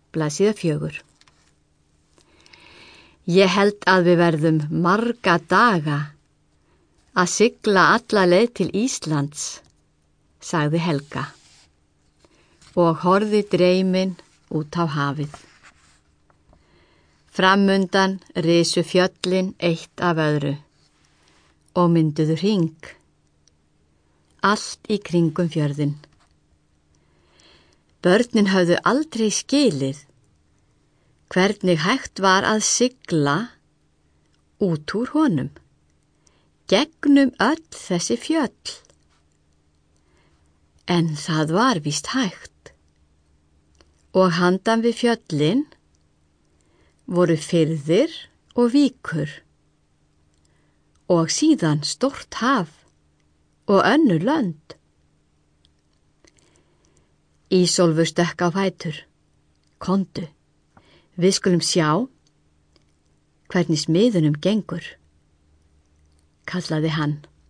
blaðsíða 4. Ég held að við verðum marga daga að sigla alla leið til Íslands, sagði Helga og horfði dreymin út á hafið. Framundan risu fjöllin eitt af öðru og mynduðu hring, allt í kringum fjörðinn. Börnin höfðu aldrei skilið hvernig hægt var að sigla út úr honum, gegnum öll þessi fjöll. En það var víst hægt og handan við fjöllin voru firðir og víkur og síðan stórt haf og önnur lönd. Ísólfur stökk á fætur. Komdu, við skulum sjá hvernig smiðunum gengur, kallaði hann.